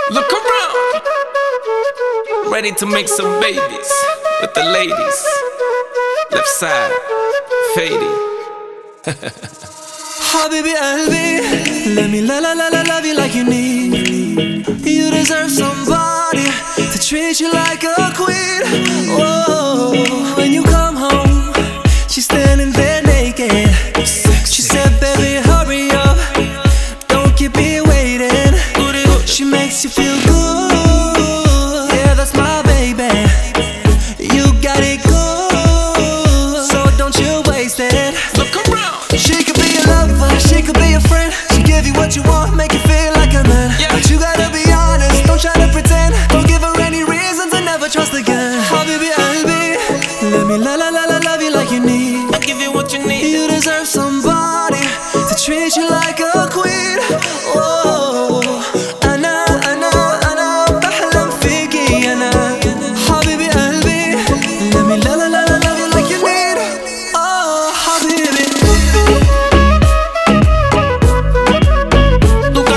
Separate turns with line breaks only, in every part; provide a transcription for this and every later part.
Look around, ready to make some babies with the ladies. Left side, fading.
Habibi قلبي, let me love you like you need. You deserve somebody to treat you like a queen. Whoa, when you come home, she's standing there naked. She said, baby, hurry up, don't keep me waiting. She makes you feel good, yeah, that's my baby. You got it good, so don't you waste it.
Look around,
she could be your lover, she could be your friend. She give you what you want, make you feel like a man.
yeah.
But you gotta be honest, don't try to pretend. Don't give her any reason to never trust again. Habibi qalbi, let me love you like you need.
I'll give you what you need.
You deserve somebody to treat you like a queen. Oh, أنا بحلم فيكي أنا. حبيبي قلبي, let me love you like you need. Oh, حبيبي.
Luka.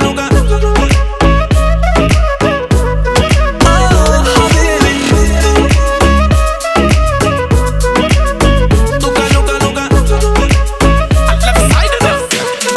Oh, حبيبي.
Luka. Left side of them.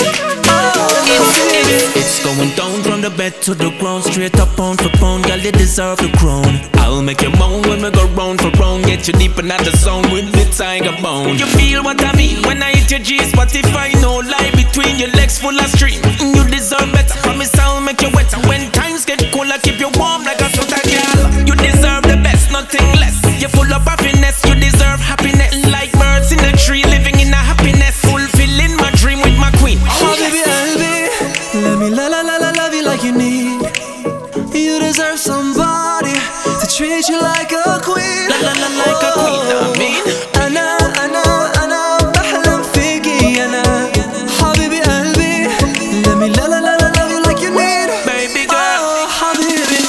It's going down from the bed to the ground, straight up pound for pound, girl, you deserve the crown. I'll make you moan when we go round for round, get you deep in the zone with the tiger bone. You feel what I mean when I hit your G-spot? If I no lie between your legs full of stream, you deserve better. Promise I'll make you wetter. When times get cold, I keep you warm like a sweater, girl. You deserve the best, nothing less. You're full of happiness, you deserve happiness. Like birds in a tree, living in a happiness, fulfilling my dream with my queen.
Habibi qalbi, let me love you like you need. You deserve somebody to treat you like a queen.
Like a queen, I mean.
أنا بحلم فيكي أنا. حبيبي قلبي, let me love you like you need.
Baby girl,
Oh, حبيبي.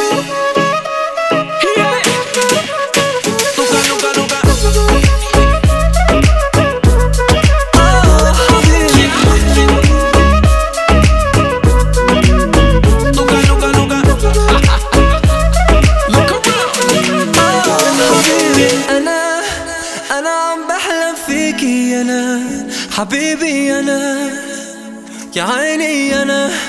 yeah. Luka.
Oh, حبيبي.
Luka. Look around.
حبيبي أنا عم بحلم فيكي أنا. حبيبي أنا, يا عيني أنا.